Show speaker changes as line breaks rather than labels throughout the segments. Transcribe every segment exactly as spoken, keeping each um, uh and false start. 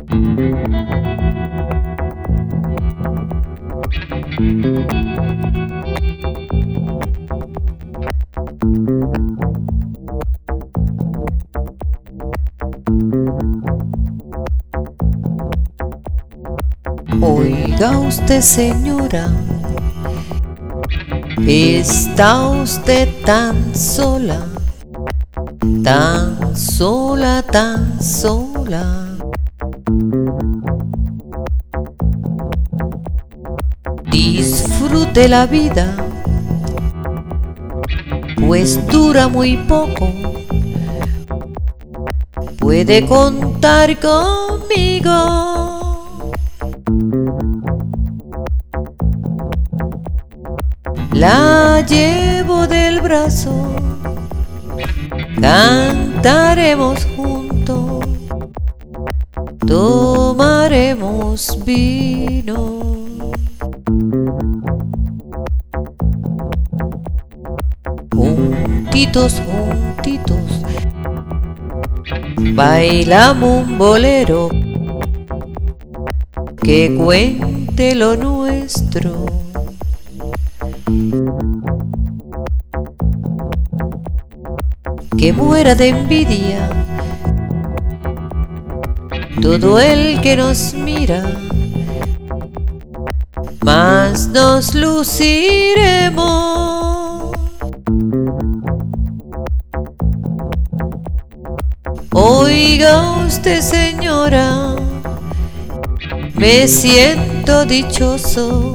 Oiga usted, señora, está usted tan sola, tan sola, tan sola. Disfrute la vida, pues dura muy poco. Puede contar conmigo. La llevo del brazo, cantaremos juntos, tomaremos vino. Juntitos, juntitos, bailamos un bolero que cuente lo nuestro. Que muera de envidia todo el que nos mira, más nos luciremos. Oiga usted, señora, me siento dichoso,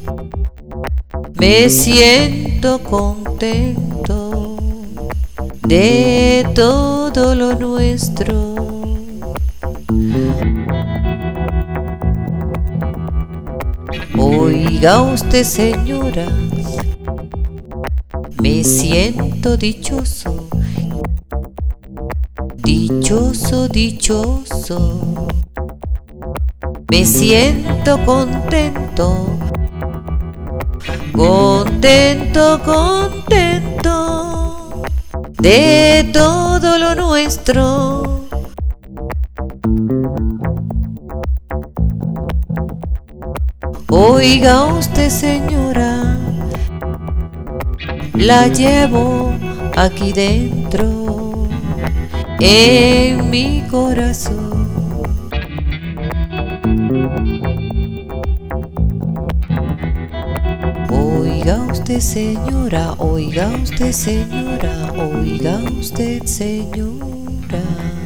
me siento contento de todo lo nuestro. Oiga usted, señora, me siento dichoso, dichoso, dichoso, me siento contento, contento, contento de todo lo nuestro. Oiga usted, señora, la llevo aquí dentro, en mi corazón. Oiga usted, señora, oiga usted, señora, oiga usted, señora.